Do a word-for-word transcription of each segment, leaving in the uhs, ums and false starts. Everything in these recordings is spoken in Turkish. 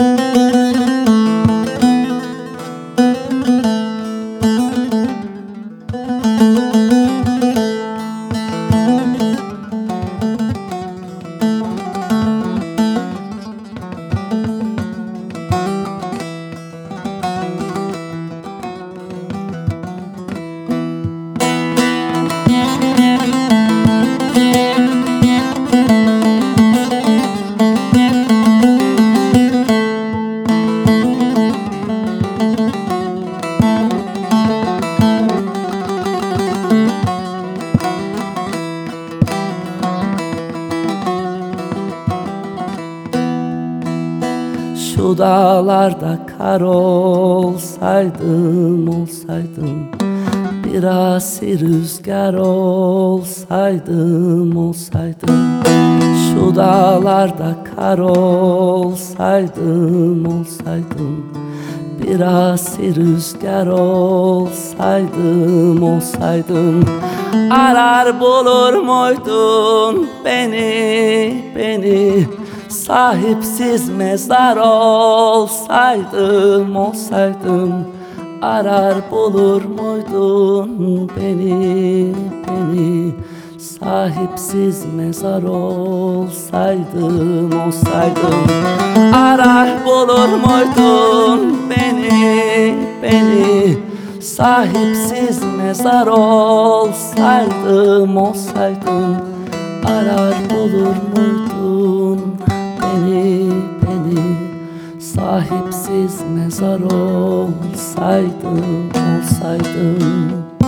Şu dağlarda kar olsaydım, olsaydım, bir asi rüzgar olsaydım, olsaydım. Şu dağlarda kar olsaydım, olsaydım, bir asi rüzgar olsaydım, olsaydım. Arar bulur muydun beni, beni? Sahipsiz mezar olsaydım, olsaydım. Arar bulur muydun beni, beni? Sahipsiz mezar olsaydım, olsaydım. Arar bulur muydun beni, beni? Sahipsiz mezar olsaydım, olsaydım. Arar bulur muydun beni, beni? Sahipsiz mezar olsaydım, olsaydım.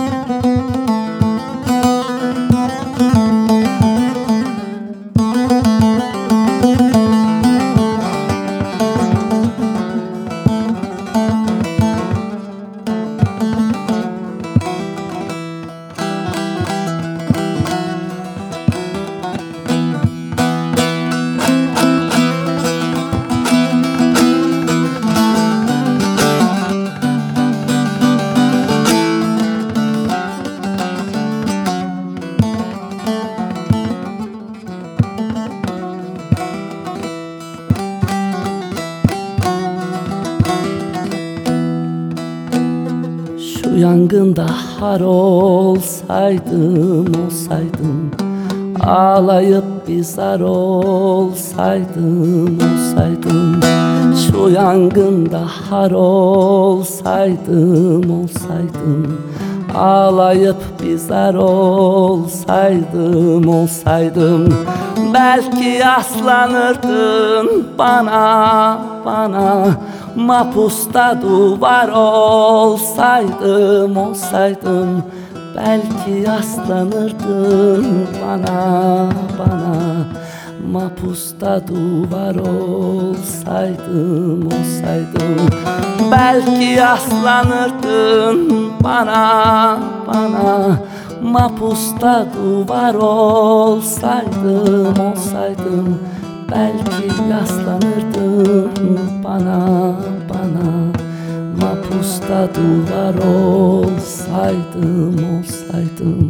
Şu yangında har olsaydım, olsaydım. Ağlayıp bir zar olsaydım, olsaydım. Şu yangında har olsaydım, olsaydım. Ağlayıp bir zar olsaydım, olsaydım. Belki yaslanırdın bana, bana. Mapusta duvar olsaydım, olsaydım. Belki yaslanırdın bana, bana. Mapusta duvar olsaydım, olsaydım. Belki yaslanırdın bana, bana. Mapusta duvar olsaydım, olsaydım. Belki yaslanırdın bana, bana. Mapusta duvar olsaydım, olsaydım.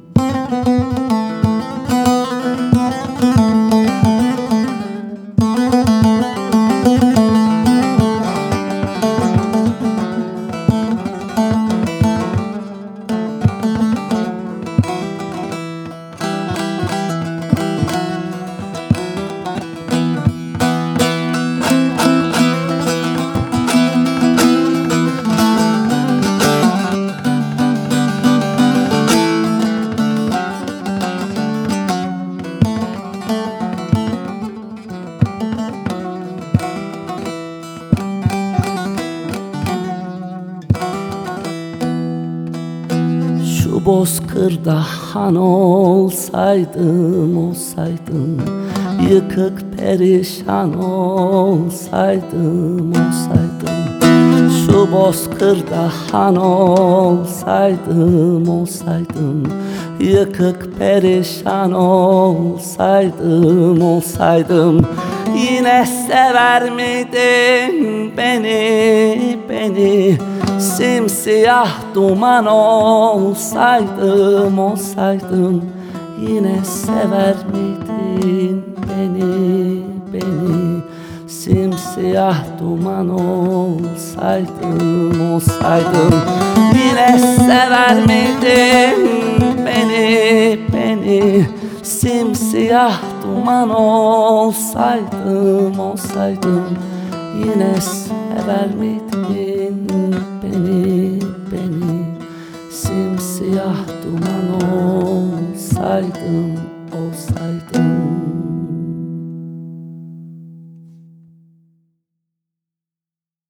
Şu bozkırda han olsaydım, olsaydım. Yıkık perişan olsaydım, olsaydım. Şu bozkırda han olsaydım, olsaydım. Yıkık perişan olsaydım, olsaydım. Yine sever miydin beni, beni? Simsiyah duman olsaydım, olsaydım. Yine sever miydin beni, beni? simsiyah duman olsaydım, olsaydım yine sever miydin beni, beni? Simsiyah duman olsaydım, olsaydım yine sever miydin beni, beni? Simsiyah duman olsaydım, olsaydım